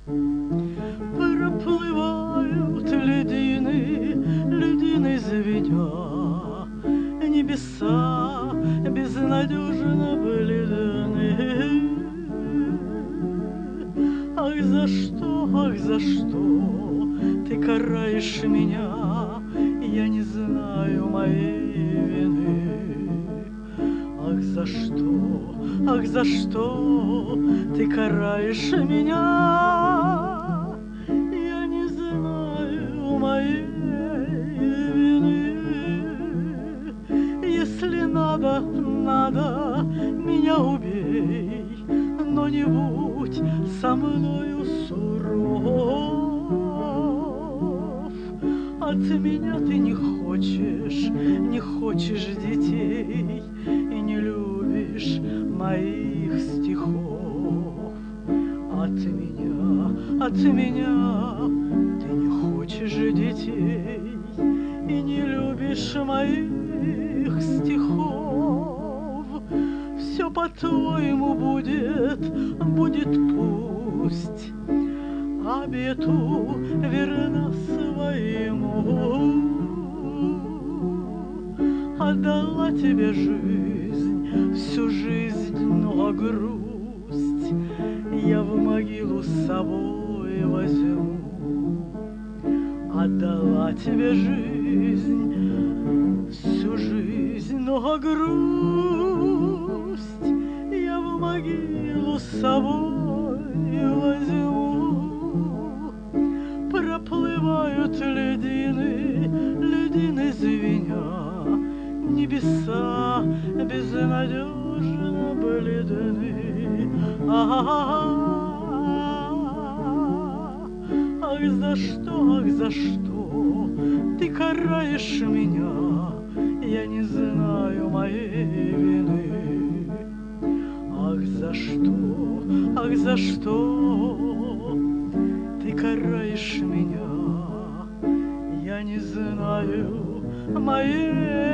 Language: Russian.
Проплывают льдины, льдины звеня, небеса безнадежно бледны. Ах, за что ты караешь меня? Я не знаю моей вины. Ах, за что ты караешь меня? Я не знаю моей вины. Если надо, меня убей, но не будь со мною суров. От меня ты не хочешь детей и не любишь моих стихов. От меня ты не хочешь детей и не любишь моих стихов. Все по-твоему будет пусть, обету верна своему. Отдала тебе жизнь, всю жизнь, но грусть я в могилу с собой возьму. Отдала тебе жизнь, всю жизнь, но грусть я в могилу с собой возьму. Проплывают льдины звеня, небеса безнадежно бледны. Ах, за что ты караешь меня? Я не знаю моей вины. Ах, за что ты караешь меня? Я не знаю моей